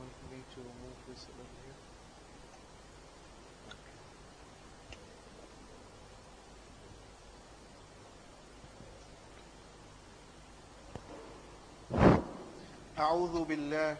for me to move this a little here? أعوذ بالله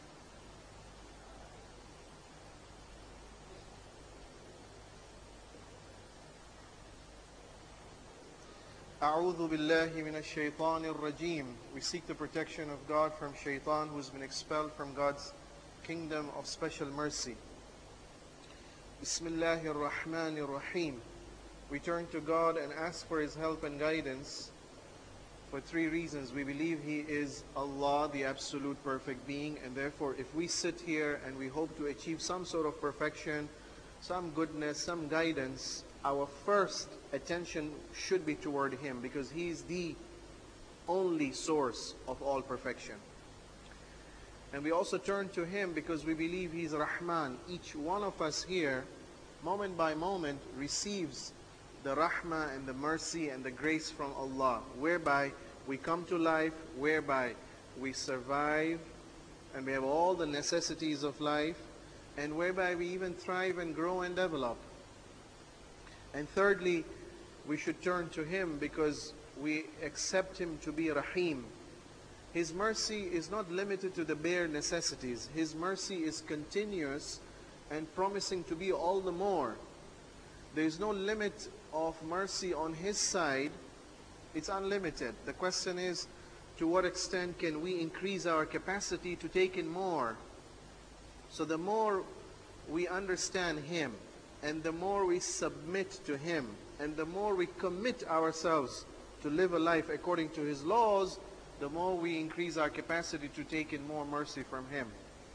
أعوذ بالله من الشيطان الرجيم. We seek the protection of God from shaitan who's been expelled from God's kingdom of special mercy. Bismillahir Rahmanir Rahim. We turn to God and ask for His help and guidance for three reasons. We believe He is Allah, the absolute perfect being, and therefore if we sit here and we hope to achieve some sort of perfection, some goodness, some guidance, our first attention should be toward Him, because He is the only source of all perfection. And we also turn to Him because we believe He is Rahman. Each one of us here, moment by moment, receives the rahmah and the mercy and the grace from Allah, whereby we come to life, whereby we survive, and we have all the necessities of life, and whereby we even thrive and grow and develop. And thirdly, we should turn to Him because we accept Him to be Rahim. His mercy is not limited to the bare necessities. His mercy is continuous and promising to be all the more. There is no limit of mercy on His side. It's unlimited. The question is, to what extent can we increase our capacity to take in more? So the more we understand Him, and the more we submit to Him, and the more we commit ourselves to live a life according to His laws, the more we increase our capacity to take in more mercy from Him.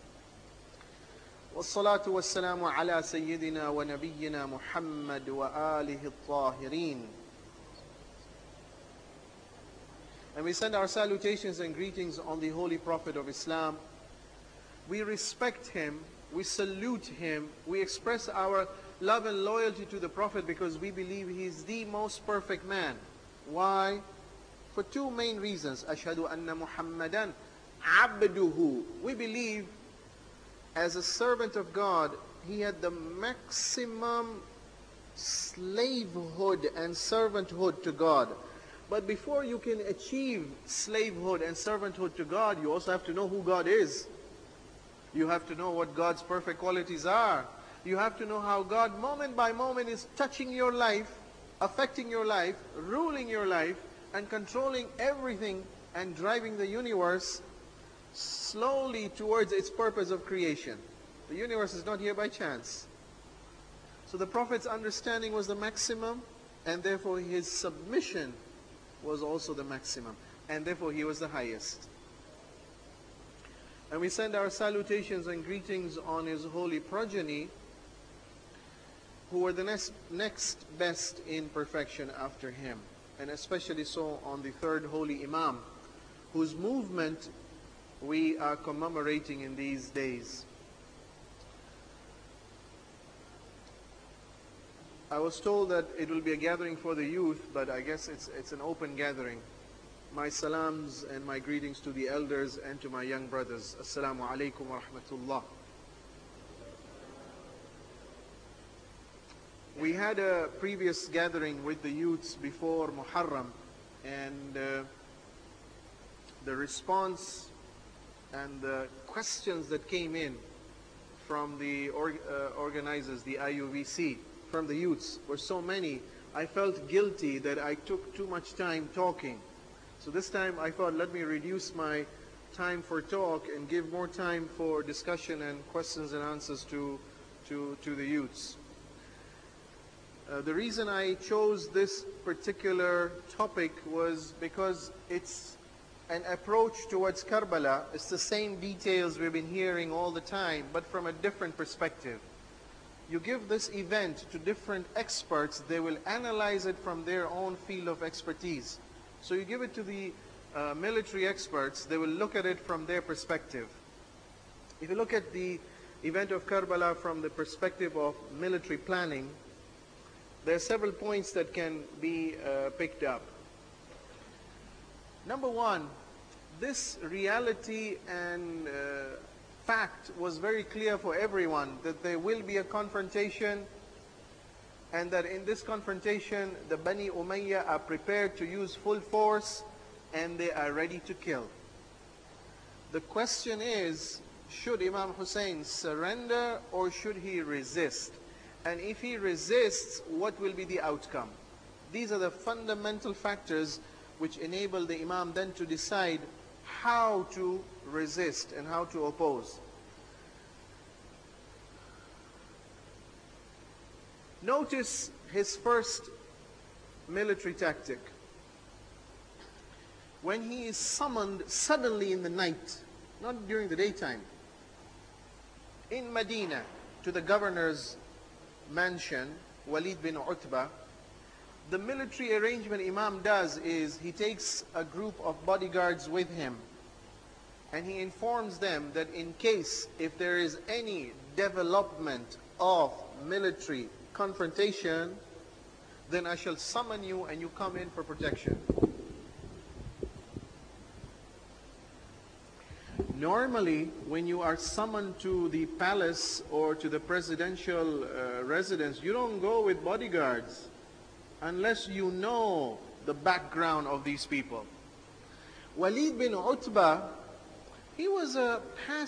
والصلاة والسلام على سيدنا ونبينا محمد وآله الطاهرين. And we send our salutations and greetings on the Holy Prophet of Islam. We respect him, we salute him, we express our love and loyalty to the Prophet because we believe he is the most perfect man. Why? For two main reasons. أشهد أن محمدا عبده. We believe as a servant of God, he had the maximum slavehood and servanthood to God. But before you can achieve slavehood and servanthood to God, you also have to know who God is. You have to know what God's perfect qualities are. You have to know how God, moment by moment, is touching your life, affecting your life, ruling your life, and controlling everything and driving the universe slowly towards its purpose of creation. The universe is not here by chance. So the Prophet's understanding was the maximum, and therefore his submission was also the maximum, and therefore he was the highest. And we send our salutations and greetings on his holy progeny, who were the next best in perfection after him, and especially so on the third holy Imam, whose movement we are commemorating in these days. I was told that it will be a gathering for the youth, but I guess it's an open gathering. My salams and my greetings to the elders and to my young brothers. Assalamu alaikum wa rahmatullah. We had a previous gathering with the youths before Muharram, and the response and the questions that came in from the organizers, the IUVC, from the youths, were so many. I felt guilty that I took too much time talking. So this time I thought, let me reduce my time for talk and give more time for discussion and questions and answers to the youths. The reason I chose this particular topic was because it's an approach towards Karbala. It's the same details we've been hearing all the time, but from a different perspective. You give this event to different experts, they will analyze it from their own field of expertise. So you give it to the military experts, they will look at it from their perspective. If you look at the event of Karbala from the perspective of military planning, there are several points that can be picked up. Number one, this reality and fact was very clear for everyone that there will be a confrontation, and that in this confrontation the Bani Umayyah are prepared to use full force and they are ready to kill. The question is, should Imam Hussein surrender or should he resist? And if he resists, what will be the outcome? These are the fundamental factors which enable the Imam then to decide how to resist and how to oppose. Notice his first military tactic. When he is summoned suddenly in the night, not during the daytime, in Medina to the governor's mansion, Walid bin Utbah, the military arrangement Imam does is he takes a group of bodyguards with him and he informs them that in case if there is any development of military confrontation, then I shall summon you and you come in for protection. Normally, when you are summoned to the palace or to the presidential residence, you don't go with bodyguards unless you know the background of these people. Walid bin Utbah, he was a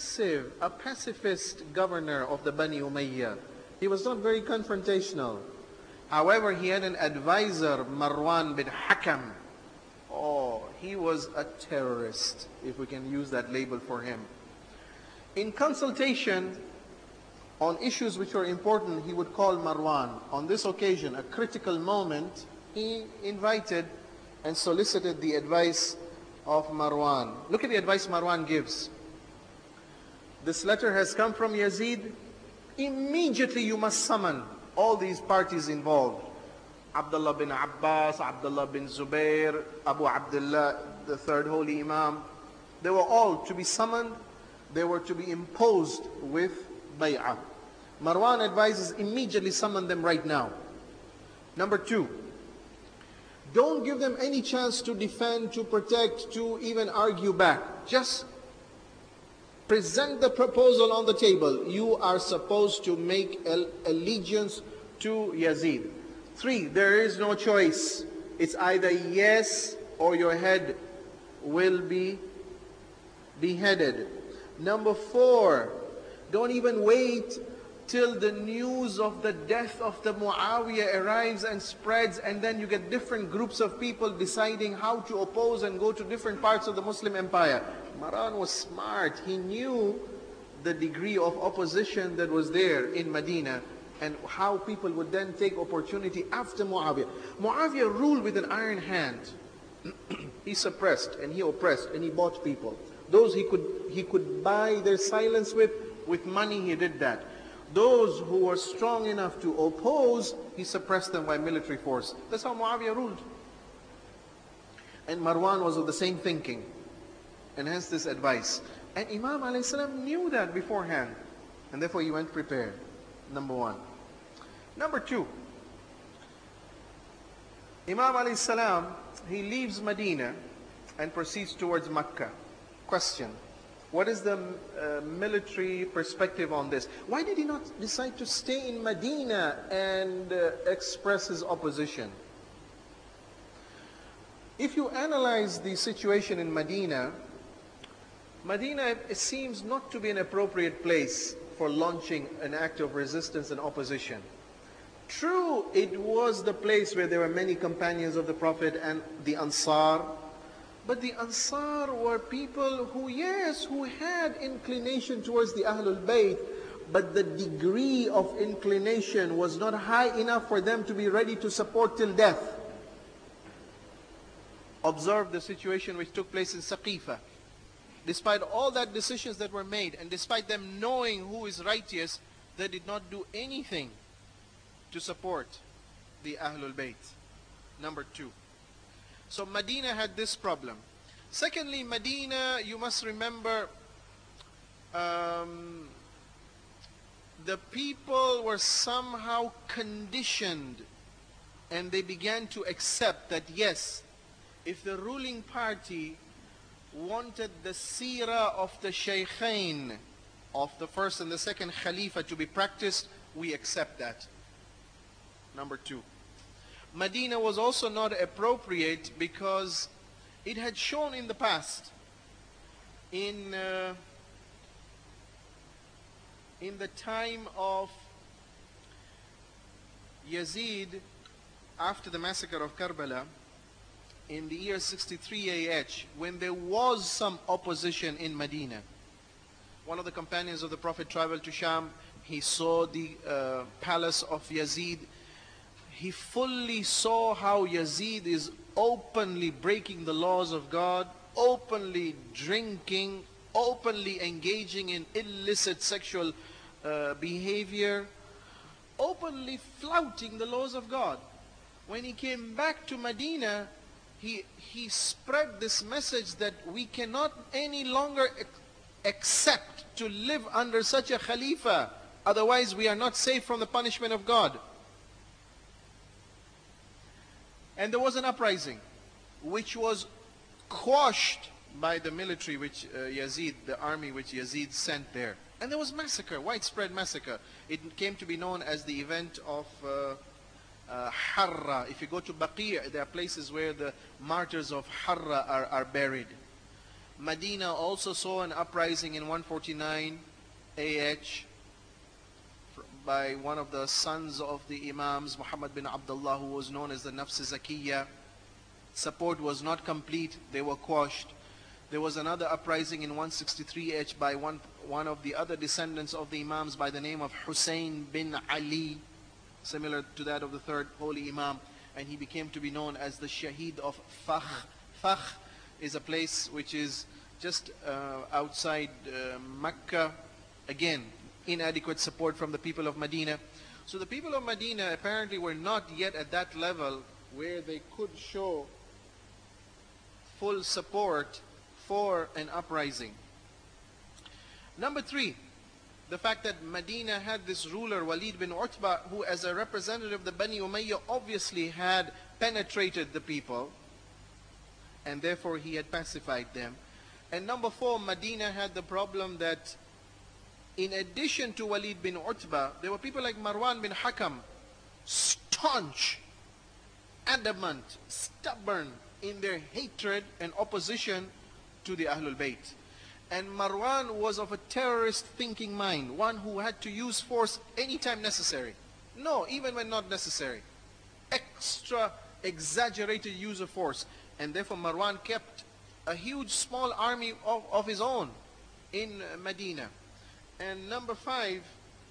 pacifist governor of the Bani Umayyah. He was not very confrontational. However, he had an advisor, Marwan bin Hakam. Oh, he was a terrorist, if we can use that label for him. In consultation on issues which were important, he would call Marwan. On this occasion, a critical moment, he invited and solicited the advice of Marwan. Look at the advice Marwan gives. This letter has come from Yazid. Immediately you must summon all these parties involved. Abdullah bin Abbas, Abdullah bin Zubair, Abu Abdullah, the third holy Imam. They were all to be summoned. They were to be imposed with bay'ah. Marwan advises immediately summon them right now. Number two, don't give them any chance to defend, to protect, to even argue back. Just present the proposal on the table. You are supposed to make allegiance to Yazid. 3, there is no choice. It's either yes or your head will be beheaded. Number 4, don't even wait till the news of the death of the Muawiyah arrives and spreads, and then you get different groups of people deciding how to oppose and go to different parts of the Muslim empire. Marwan was smart. He knew the degree of opposition that was there in Medina and how people would then take opportunity after Muawiyah. Muawiyah ruled with an iron hand. He suppressed and he oppressed and he bought people. Those he could buy their silence with money, he did that. Those who were strong enough to oppose, he suppressed them by military force. That's how Muawiyah ruled. And Marwan was of the same thinking. And hence this advice. And Imam a.s. knew that beforehand. And therefore he went prepared. Number 1. Number 2. Imam a.s. he leaves Medina and proceeds towards Mecca. Question. What is the military perspective on this? Why did he not decide to stay in Medina and express his opposition? If you analyze the situation in Medina, it seems not to be an appropriate place for launching an act of resistance and opposition. True, it was the place where there were many companions of the Prophet and the Ansar, but the Ansar were people who had inclination towards the Ahlul Bayt, but the degree of inclination was not high enough for them to be ready to support till death. Observe the situation which took place in Saqifa. Despite all that decisions that were made, and despite them knowing who is righteous, they did not do anything to support the Ahlul Bayt. Number 2. So Medina had this problem. Secondly, Medina, you must remember, the people were somehow conditioned and they began to accept that yes, if the ruling party wanted the seerah of the Shaykhain, of the first and the second Khalifa to be practiced, we accept that. Number two, Medina was also not appropriate because it had shown in the past, in the time of Yazid, after the massacre of Karbala, in the year 63 AH, when there was some opposition in Medina. One of the companions of the Prophet traveled to Sham. He saw the palace of Yazid. He fully saw how Yazid is openly breaking the laws of God, openly drinking, openly engaging in illicit sexual behavior, openly flouting the laws of God. When he came back to Medina, he spread this message that we cannot any longer accept to live under such a Khalifa, otherwise we are not safe from the punishment of God. And there was an uprising which was quashed by the military which Yazid, the army which Yazid sent there. And there was massacre, widespread massacre. It came to be known as the event of Harra. If you go to Baqi', there are places where the martyrs of Harra are buried. Medina also saw an uprising in 149 AH by one of the sons of the Imams, Muhammad bin Abdullah, who was known as the Nafs Zakiyya. Support was not complete, they were quashed. There was another uprising in 163 AH by one of the other descendants of the Imams by the name of Hussein bin Ali, similar to that of the third holy Imam, and he became to be known as the Shaheed of Fakh. Fakh is a place which is just outside Mecca. Again, inadequate support from the people of Medina. So the people of Medina apparently were not yet at that level where they could show full support for an uprising. Number three, the fact that Medina had this ruler, Walid bin Utbah, who as a representative of the Bani Umayyah obviously had penetrated the people, and therefore he had pacified them. And number four, Medina had the problem that in addition to Walid bin Utbah, there were people like Marwan bin Hakam, staunch, adamant, stubborn in their hatred and opposition to the Ahlul Bayt. And Marwan was of a terrorist thinking mind, one who had to use force anytime necessary. No, even when not necessary. Extra exaggerated use of force. And therefore Marwan kept a huge small army of his own in Medina. And number five,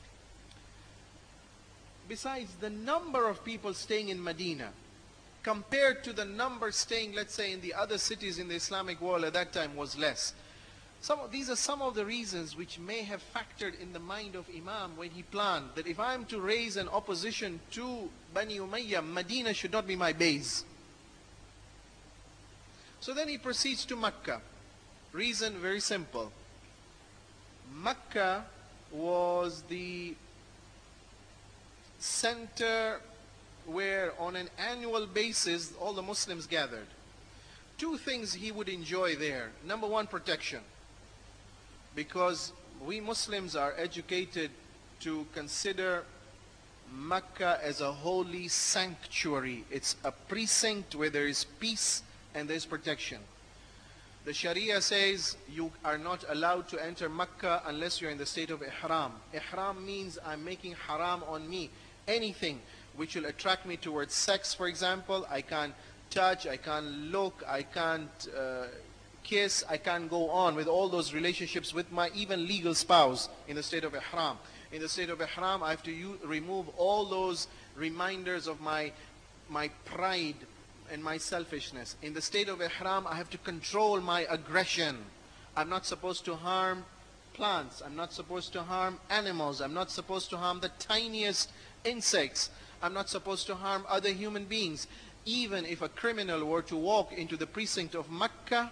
besides the number of people staying in Medina, compared to the number staying, let's say, in the other cities in the Islamic world at that time was less. These are some of the reasons which may have factored in the mind of Imam when he planned that if I am to raise an opposition to Bani Umayyah, Medina should not be my base. So then he proceeds to Mecca. Reason very simple. Mecca was the center where on an annual basis all the Muslims gathered. Two things he would enjoy there. Number one, protection. Because we Muslims are educated to consider Mecca as a holy sanctuary. It's a precinct where there is peace and there is protection. The Sharia says you are not allowed to enter Mecca unless you're in the state of Ihram. Ihram means I'm making haram on me. Anything which will attract me towards sex, for example, I can't touch, I can't look, I can't kiss, I can't go on with all those relationships with my even legal spouse in the state of Ihram. In the state of Ihram, I have to remove all those reminders of my pride and my selfishness. In the state of Ihram, I have to control my aggression. I'm not supposed to harm plants. I'm not supposed to harm animals. I'm not supposed to harm the tiniest insects. I'm not supposed to harm other human beings. Even if a criminal were to walk into the precinct of Mecca,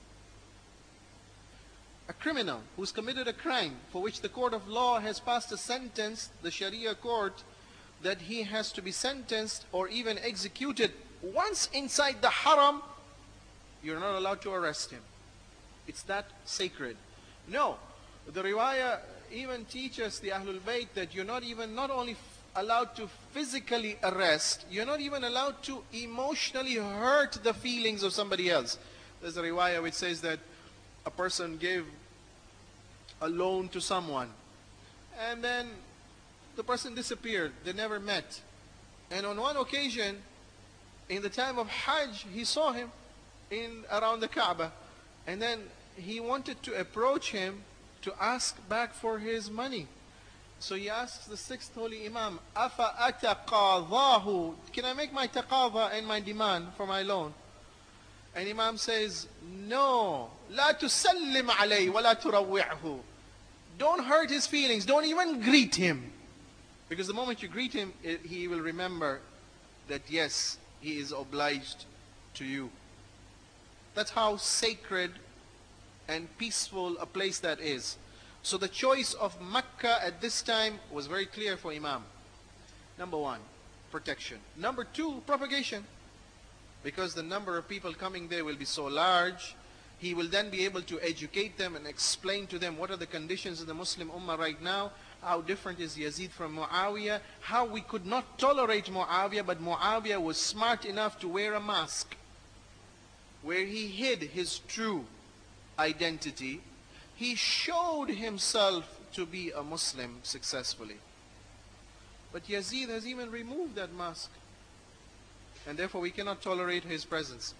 a criminal who's committed a crime for which the court of law has passed a sentence, the Sharia court, that he has to be sentenced or even executed, once inside the haram, you're not allowed to arrest him. It's that sacred. No, the riwayah even teach us, the Ahlul Bayt, that you're not only allowed to physically arrest, you're not even allowed to emotionally hurt the feelings of somebody else. There's a riwayah which says that a person gave a loan to someone, and then the person disappeared. They never met. And on one occasion, in the time of Hajj, he saw him around the Kaaba. And then he wanted to approach him to ask back for his money. So he asks the sixth holy Imam, Afa ataqadahu? Can I make my taqadha and my demand for my loan? And Imam says, no. La tusallim alayhi wa la turawwi'hu. Don't hurt his feelings. Don't even greet him. Because the moment you greet him, he will remember that yes, he is obliged to you. That's how sacred and peaceful a place that is. So the choice of Mecca at this time was very clear for Imam. Number one, protection. Number two, propagation. Because the number of people coming there will be so large, he will then be able to educate them and explain to them what are the conditions of the Muslim Ummah right now, how different is Yazid from Muawiyah, how we could not tolerate Muawiyah, but Muawiyah was smart enough to wear a mask where he hid his true identity. He showed himself to be a Muslim successfully. But Yazid has even removed that mask. And therefore we cannot tolerate his presence.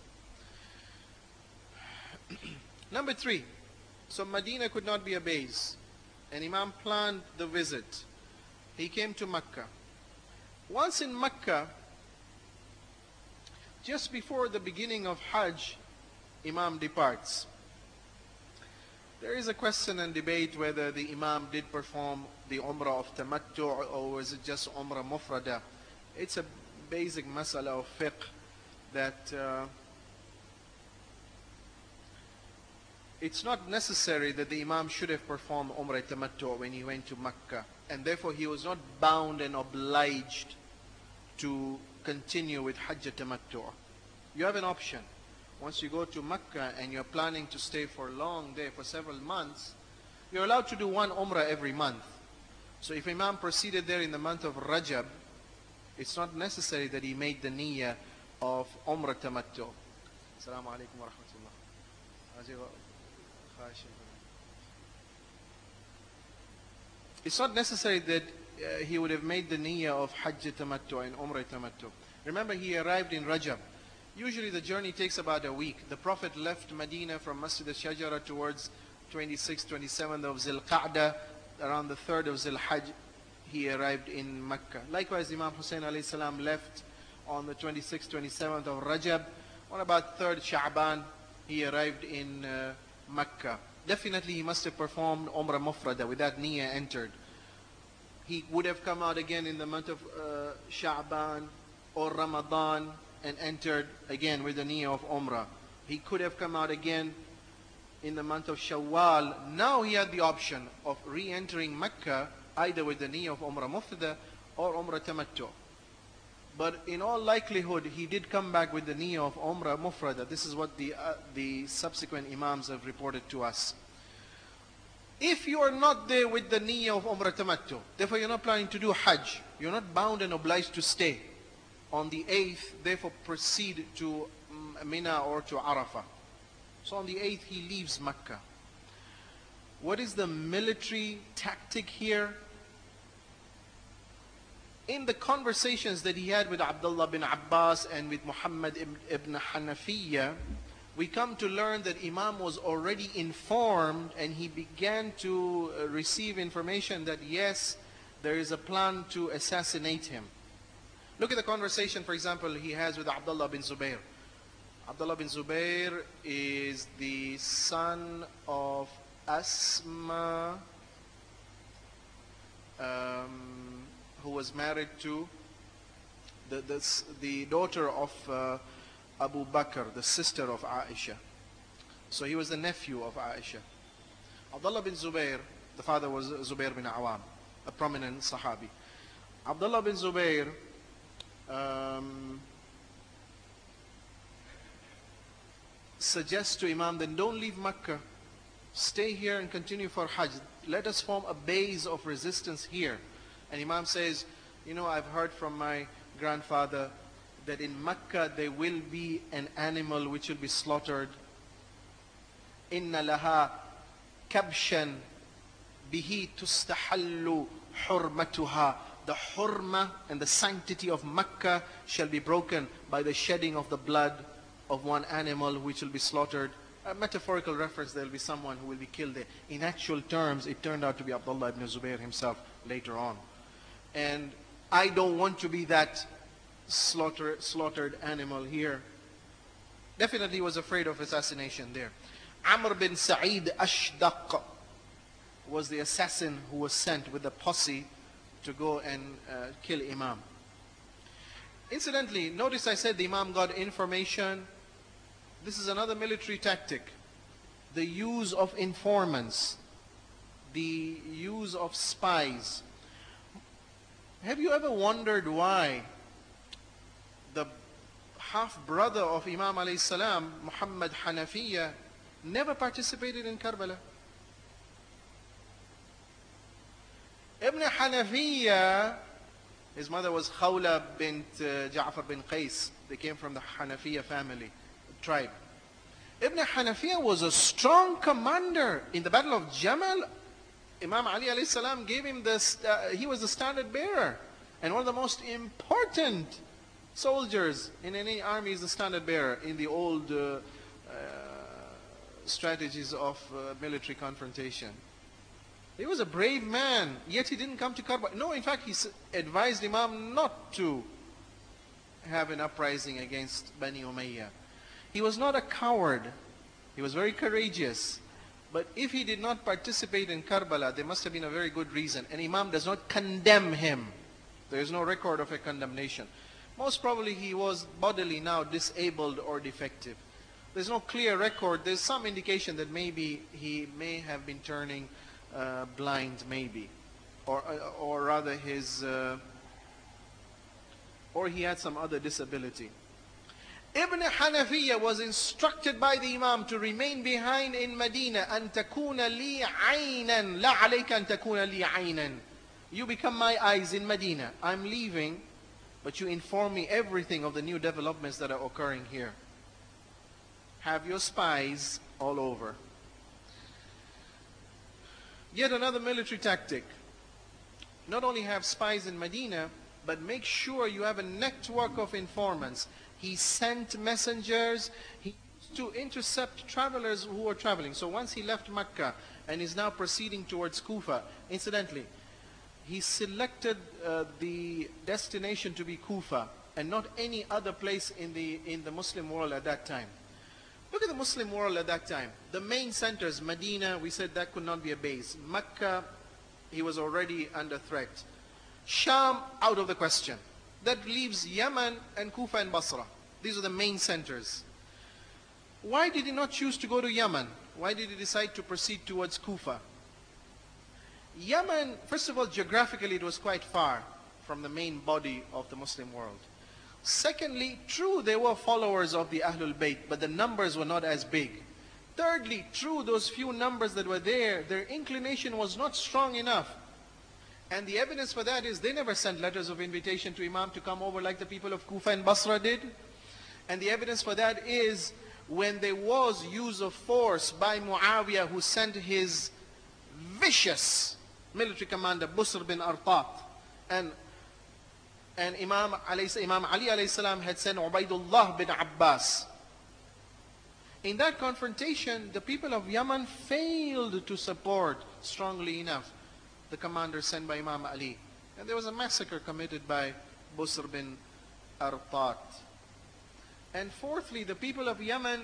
Number three, so Medina could not be a base. And Imam planned the visit. He came to Mecca. Once in Mecca, just before the beginning of Hajj, Imam departs. There is a question and debate whether the Imam did perform the Umrah of Tamattu or was it just Umrah Mufrada. It's a basic masala of fiqh that it's not necessary that the Imam should have performed Umrah Tamattu when he went to Mecca, and therefore he was not bound and obliged to continue with Hajj Tamattu. You have an option. Once you go to Mecca and you're planning to stay for long there for several months, you're allowed to do one Umrah every month. So if Imam proceeded there in the month of Rajab, it's not necessary that he made the niyyah of Umrah Tamattu. Assalamu alaikum wa rahmatullah. It's not necessary that he would have made the niyyah of Hajj Tamattu and Umrah Tamattu. Remember, he arrived in Rajab. Usually the journey takes about a week. The Prophet left Medina from Masjid al-Shajara towards 26th, 27th of Zil Qa'dah. Around the 3rd of Zil Hajj, he arrived in Mecca. Likewise, Imam Hussein alayhi salam left on the 26th, 27th of Rajab. On about 3rd Sha'ban, he arrived in Mecca. Definitely he must have performed Umrah Mufrada with that niyyah entered. He would have come out again in the month of Sha'ban or Ramadan and entered again with the niyyah of Umrah. He could have come out again in the month of Shawwal. Now he had the option of re-entering Mecca either with the niyyah of Umrah Mufrada or Umrah Tamattu. But in all likelihood, he did come back with the niyyah of Umrah Mufrada. This is what the subsequent Imams have reported to us. If you are not there with the niyyah of Umrah Tamattu, therefore you're not planning to do Hajj, you're not bound and obliged to stay. On the 8th, therefore proceed to Mina or to Arafah. So on the 8th, he leaves Mecca. What is the military tactic here? In the conversations that he had with Abdullah bin Abbas and with Muhammad ibn Hanafiya, we come to learn that Imam was already informed and he began to receive information that yes, there is a plan to assassinate him. Look at the conversation, for example, he has with Abdullah bin Zubayr. Abdullah bin Zubayr is the son of Asma, who was married to the daughter of Abu Bakr, the sister of Aisha. So he was the nephew of Aisha. Abdullah bin Zubayr, the father was Zubayr bin Awam, a prominent Sahabi. Abdullah bin Zubayr suggests to Imam, then don't leave Mecca. stay here and continue for Hajj. Let us form a base of resistance here. And Imam says, you know, I've heard from my grandfather that in Mecca there will be an animal which will be slaughtered. Inna laha kabshan bihi tustahallu hurmatuha. The hurma and the sanctity of Mecca shall be broken by the shedding of the blood of one animal which will be slaughtered. A metaphorical reference, there will be someone who will be killed there. In actual terms, it turned out to be Abdullah ibn Zubayr himself later on. And I don't want to be that slaughtered animal here. Definitely he was afraid of assassination there. Amr bin Sa'id Ashdaq was the assassin who was sent with the posse to go and kill Imam. Incidentally, notice I said the Imam got information. This is another military tactic. The use of informants, the use of spies. Have you ever wondered why the half-brother of Imam alayhi salam, Muhammad Hanafiya, never participated in Karbala? Ibn Hanafiya, his mother was Khawla bint Ja'far bin Qais. They came from the Hanafiya family, tribe. Ibn Hanafiya was a strong commander. In the Battle of Jamal, Imam Ali alayhi salam gave him he was the standard bearer. And one of the most important soldiers in any army is the standard bearer in the old strategies of military confrontation. He was a brave man, yet he didn't come to Karbala. No, in fact, he advised Imam not to have an uprising against Bani Umayyah. He was not a coward. He was very courageous. But if he did not participate in Karbala, there must have been a very good reason. And Imam does not condemn him. There is no record of a condemnation. Most probably he was bodily now disabled or defective. There's no clear record. There's some indication that maybe he may have been turning blind, maybe. Or rather or he had some other disability. Ibn Hanafiya was instructed by the Imam to remain behind in Medina. أَن تَكُونَ لِي عَيْنًا لَا عَلَيْكَ أَن تَكُونَ لِي عَيْنًا. You become my eyes in Medina. I'm leaving, but you inform me everything of the new developments that are occurring here. Have your spies all over. Yet another military tactic. Not only have spies in Medina, but make sure you have a network of informants. He sent messengers. He used to intercept travelers who were traveling. So once he left Mecca and is now proceeding towards Kufa, incidentally, he selected the destination to be Kufa and not any other place in the Muslim world at that time. Look at the Muslim world at that time. The main centers, Medina, we said that could not be a base. Mecca, he was already under threat. Sham, out of the question. That leaves Yemen and Kufa and Basra. These are the main centers. Why did he not choose to go to Yemen? Why did he decide to proceed towards Kufa? Yemen, first of all, geographically it was quite far from the main body of the Muslim world. Secondly, true, there were followers of the Ahlul Bayt, but the numbers were not as big. Thirdly, true, those few numbers that were there, their inclination was not strong enough. And the evidence for that is they never sent letters of invitation to Imam to come over like the people of Kufa and Basra did. And the evidence for that is when there was use of force by Muawiyah, who sent his vicious military commander Busr bin Artat, and Imam Ali alayhi salam had sent Ubaidullah bin Abbas. In that confrontation, the people of Yemen failed to support strongly enough the commander sent by Imam Ali. And there was a massacre committed by Busr bin Artat. And fourthly, the people of Yemen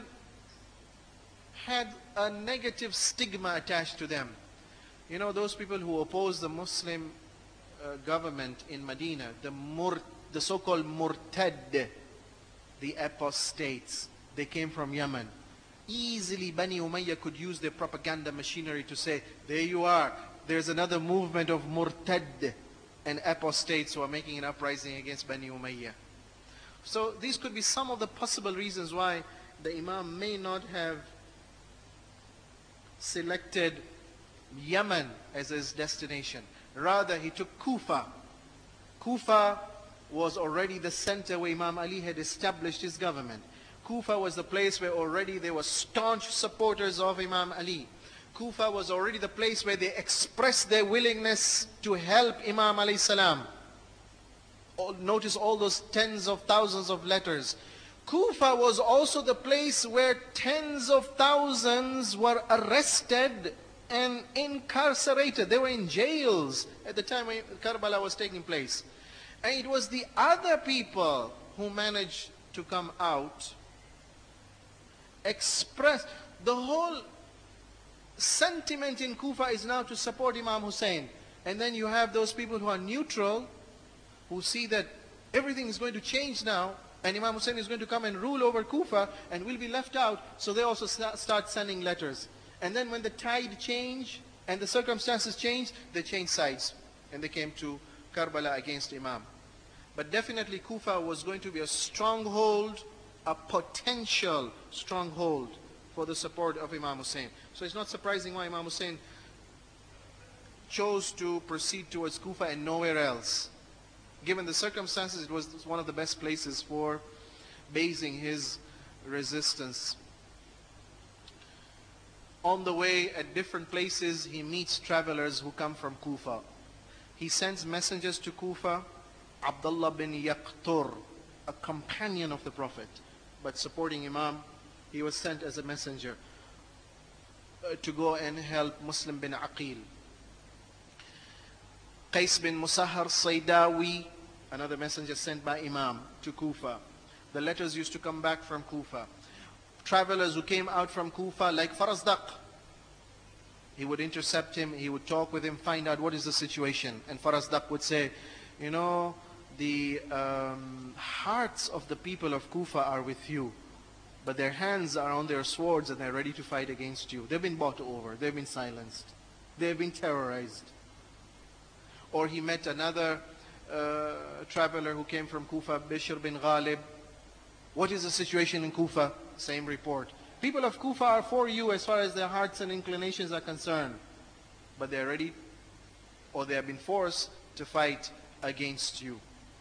had a negative stigma attached to them. You know, those people who oppose the Muslim government in Medina, the so-called murtad, the apostates, they came from Yemen. Easily Bani Umayyah could use their propaganda machinery to say, there you are, there's another movement of murtad and apostates who are making an uprising against Bani Umayyah. So these could be some of the possible reasons why the Imam may not have selected Yemen as his destination. Rather, he took Kufa. Kufa was already the center where Imam Ali had established his government. Kufa was the place where already there were staunch supporters of Imam Ali. Kufa was already the place where they expressed their willingness to help Imam alayhi salam. Notice all those tens of thousands of letters. Kufa was also the place where tens of thousands were arrested and incarcerated. They were in jails at the time when Karbala was taking place. And it was the other people who managed to come out, express. The whole sentiment in Kufa is now to support Imam Hussein. And then you have those people who are neutral, who see that everything is going to change now, and Imam Hussein is going to come and rule over Kufa, and will be left out. So they also start sending letters. And then when the tide changed, and the circumstances changed, they changed sides. And they came to Karbala against Imam. But definitely Kufa was going to be a stronghold, a potential stronghold for the support of Imam Hussein. So it's not surprising why Imam Hussein chose to proceed towards Kufa and nowhere else. Given the circumstances, it was one of the best places for basing his resistance. On the way, at different places, he meets travelers who come from Kufa. He sends messengers to Kufa. Abdullah bin Yaqtur, a companion of the Prophet, but supporting Imam, he was sent as a messenger to go and help Muslim bin Aqil. Qais bin Musahar Saydawi, another messenger sent by Imam to Kufa. The letters used to come back from Kufa. Travelers who came out from Kufa, like Farazdaq, he would intercept him, he would talk with him, find out what is the situation. And Farazdaq would say, you know, the hearts of the people of Kufa are with you, but their hands are on their swords and they're ready to fight against you. They've been bought over, they've been silenced, they've been terrorized. Or he met another traveler who came from Kufa, Bishr bin Ghalib. What is the situation in Kufa? Same report. People of Kufa are for you as far as their hearts and inclinations are concerned, but they're ready, or they have been forced to fight against you.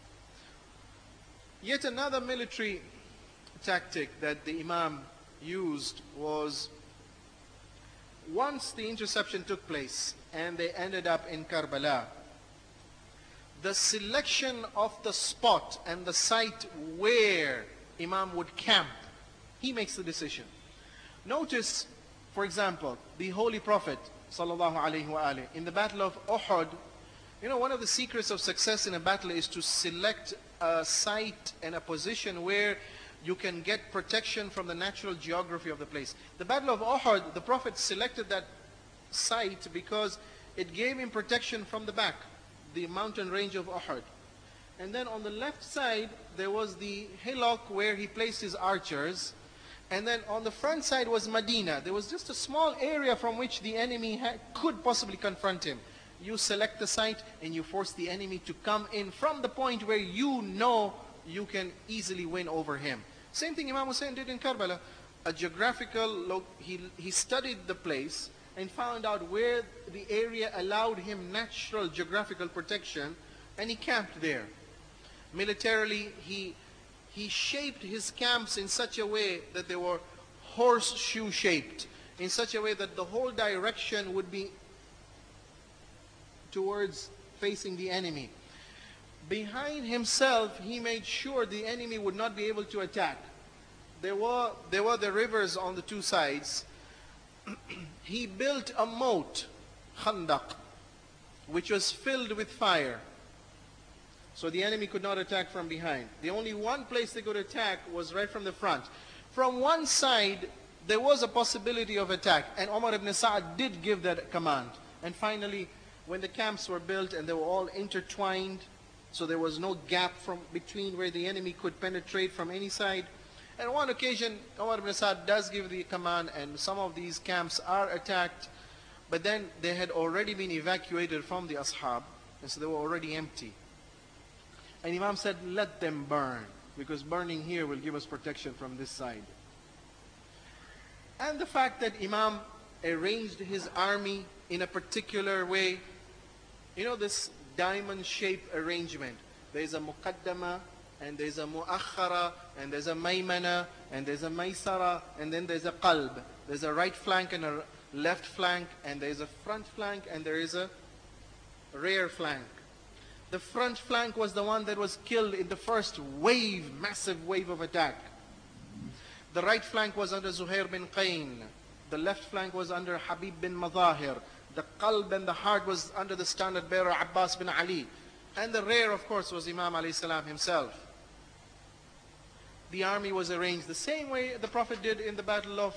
Yet another military tactic that the Imam used was, once the interception took place and they ended up in Karbala, the selection of the spot and the site where Imam would camp, he makes the decision. Notice, for example, the Holy Prophet sallallahu alaihi wasallam in the Battle of Uhud. You know, one of the secrets of success in a battle is to select a site and a position where you can get protection from the natural geography of the place. The Battle of Uhud, the Prophet selected that site because it gave him protection from the back, the mountain range of Uhud. And then on the left side, there was the hillock where he placed his archers. And then on the front side was Medina. There was just a small area from which the enemy could possibly confront him. You select the site and you force the enemy to come in from the point where you know you can easily win over him. Same thing Imam Hussein did in Karbala. A geographical, he studied the place and found out where the area allowed him natural geographical protection, and he camped there. Militarily, he shaped his camps in such a way that they were horseshoe shaped, in such a way that the whole direction would be towards facing the enemy. Behind himself, he made sure the enemy would not be able to attack. There were the rivers on the two sides. He built a moat, Khandaq, which was filled with fire. So the enemy could not attack from behind. The only one place they could attack was right from the front. From one side, there was a possibility of attack, and Umar ibn Sa'ad did give that command. And finally, when the camps were built and they were all intertwined, so there was no gap from between where the enemy could penetrate from any side. And on one occasion, Umar ibn Sa'ad does give the command, and some of these camps are attacked, but then they had already been evacuated from the ashab, and so they were already empty. And Imam said, let them burn, because burning here will give us protection from this side. And the fact that Imam arranged his army in a particular way. You know this diamond-shaped arrangement. There's a muqaddama, and there's a muakhara, and there's a maymana, and there's a maysara, and then there's a qalb. There's a right flank and a left flank, and there's a front flank, and there is a rear flank. The front flank was the one that was killed in the first wave, massive wave of attack. The right flank was under Zuhair bin Qayn. The left flank was under Habib bin Madahir. The qalb and the heart was under the standard bearer Abbas bin Ali. And the rear, of course, was Imam alayhi salam himself. The army was arranged the same way the Prophet did in the battle of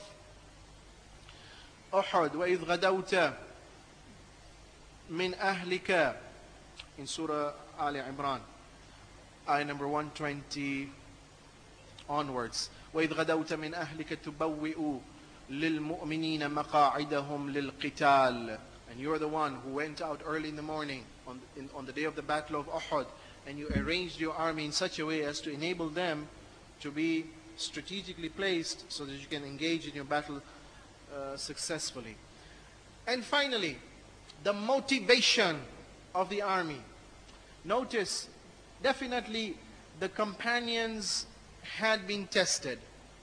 Uhud. وَإِذْ غَدَوْتَ مِنْ أَهْلِكَ in Surah Ali Imran, ayah number 120 onwards. وَإِذْ غَدَوْتَ مِنْ أَهْلِكَ تُبَوِّئُ لِلْمُؤْمِنِينَ مَقَاعِدَهُمْ لِلْقِتَالِ. And you're the one who went out early in the morning on the day of the battle of Uhud, and you arranged your army in such a way as to enable them to be strategically placed so that you can engage in your battle successfully. And finally, the motivation of the army. Notice, definitely the companions had been tested.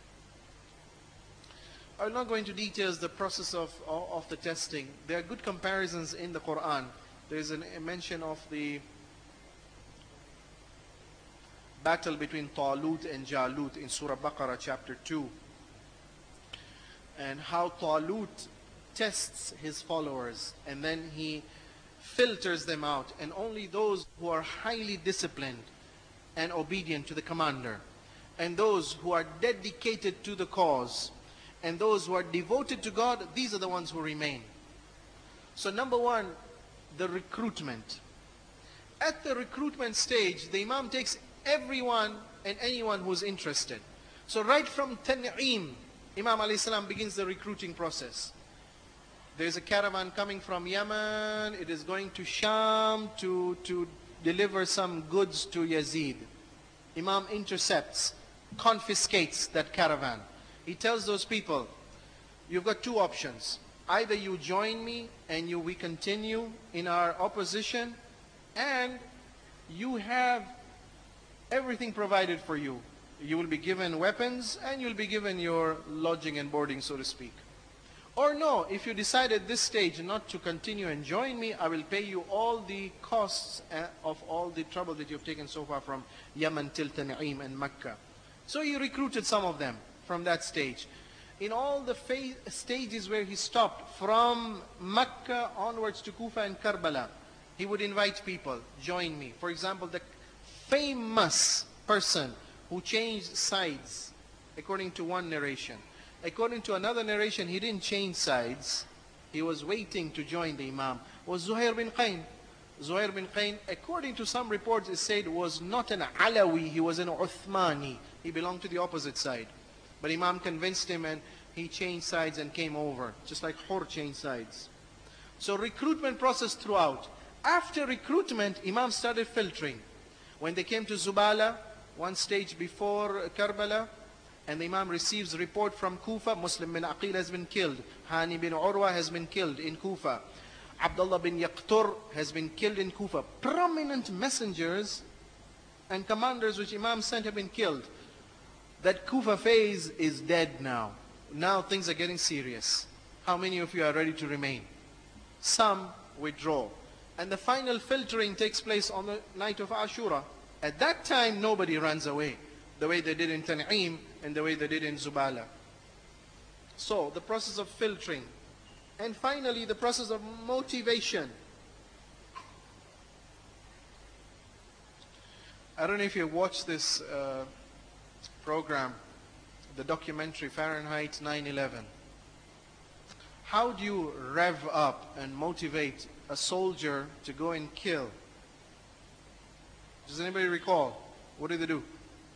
I will not go into details the process of the testing. There are good comparisons in the Quran. There is a mention of the battle between Talut and Jalut in Surah Baqarah chapter 2. And how Talut tests his followers, and then he filters them out, and only those who are highly disciplined and obedient to the commander, and those who are dedicated to the cause, and those who are devoted to God, these are the ones who remain. So number one, the recruitment. At the recruitment stage, the Imam takes everyone and anyone who's interested. So right from Tan'im, Imam alayhi salam begins the recruiting process. There's a caravan coming from Yemen. It is going to Sham to deliver some goods to Yazid. Imam intercepts, confiscates that caravan. He tells those people, you've got two options. Either you join me and we continue in our opposition, and you have everything provided for you. You will be given weapons, and you'll be given your lodging and boarding, so to speak. Or no, if you decide at this stage not to continue and join me, I will pay you all the costs of all the trouble that you've taken so far from Yemen till Tan'im and Mecca. So he recruited some of them from that stage. In all the stages where he stopped, from Mecca onwards to Kufa and Karbala, he would invite people, join me. For example, the famous person who changed sides, according to one narration. According to another narration, he didn't change sides. He was waiting to join the Imam. Was Zuhair bin Qayn. Zuhair bin Qayn, according to some reports, it said was not an Alawi, he was an Uthmani. He belonged to the opposite side. But Imam convinced him, and he changed sides and came over, just like Hur changed sides. So recruitment process throughout. After recruitment, Imam started filtering. When they came to Zubala, one stage before Karbala, and the Imam receives report from Kufa, Muslim bin Aqil has been killed. Hani bin Urwa has been killed in Kufa. Abdullah bin Yaqtur has been killed in Kufa. Prominent messengers and commanders which Imam sent have been killed. That Kufa phase is dead now. Now things are getting serious. How many of you are ready to remain? Some withdraw. And the final filtering takes place on the night of Ashura. At that time, nobody runs away, the way they did in Tan'im and the way they did in Zubala. So, the process of filtering. And finally, the process of motivation. I don't know if you watched this program, the documentary Fahrenheit 9/11. How do you rev up and motivate a soldier to go and kill? Does anybody recall? What did they do?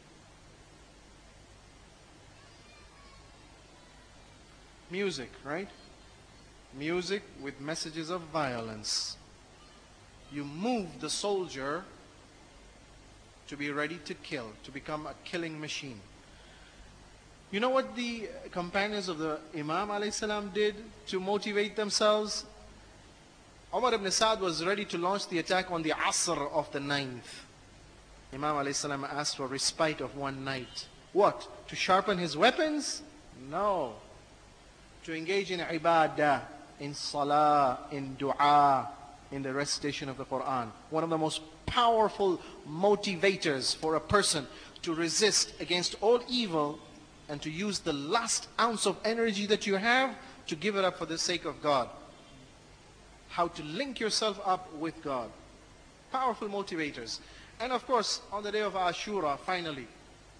Music, right? Music with messages of violence. You move the soldier to be ready to kill, to become a killing machine. You know what the companions of the Imam alayhi salam did to motivate themselves? Umar ibn Sa'd was ready to launch the attack on the Asr of the 9th. Imam alayhi salam asked for respite of one night. What? To sharpen his weapons? No. To engage in ibadah, in salah, in dua, in the recitation of the Quran. One of the most powerful motivators for a person to resist against all evil and to use the last ounce of energy that you have to give it up for the sake of God. How to link yourself up with God. Powerful motivators. And of course, on the day of Ashura, finally,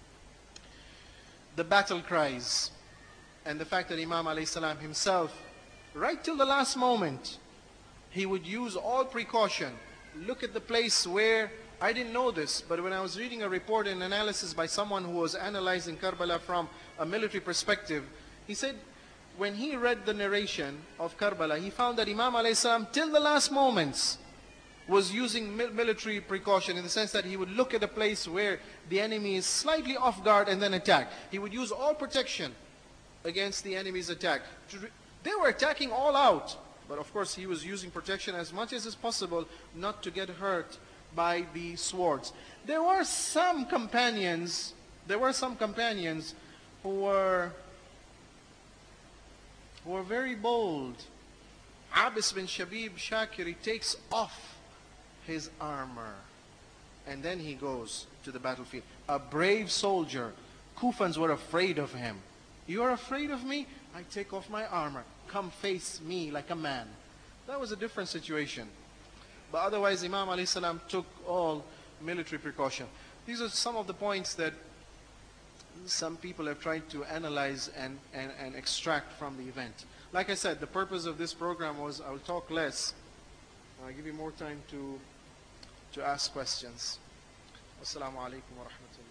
the battle cries and the fact that Imam alayhi salam himself, right till the last moment, he would use all precaution. Look at the place where, I didn't know this, but when I was reading a report and analysis by someone who was analyzing Karbala from a military perspective, he said when he read the narration of Karbala, he found that Imam alayhi salam till the last moments was using military precaution, in the sense that he would look at a place where the enemy is slightly off guard and then attack. He would use all protection against the enemy's attack. They were attacking all out, but of course he was using protection as much as is possible not to get hurt by the swords. There were some companions who were very bold. Abis bin Shabib Shakiri takes off his armor and then he goes to the battlefield. A brave soldier. Kufans were afraid of him. You are afraid of me? I take off my armor. Come face me like a man. That was a different situation. But otherwise, Imam alayhi salam took all military precaution. These are some of the points that some people have tried to analyze and extract from the event. Like I said, the purpose of this program was I will talk less. I'll give you more time to ask questions. Wassalamu alaikum wa rahmatullah.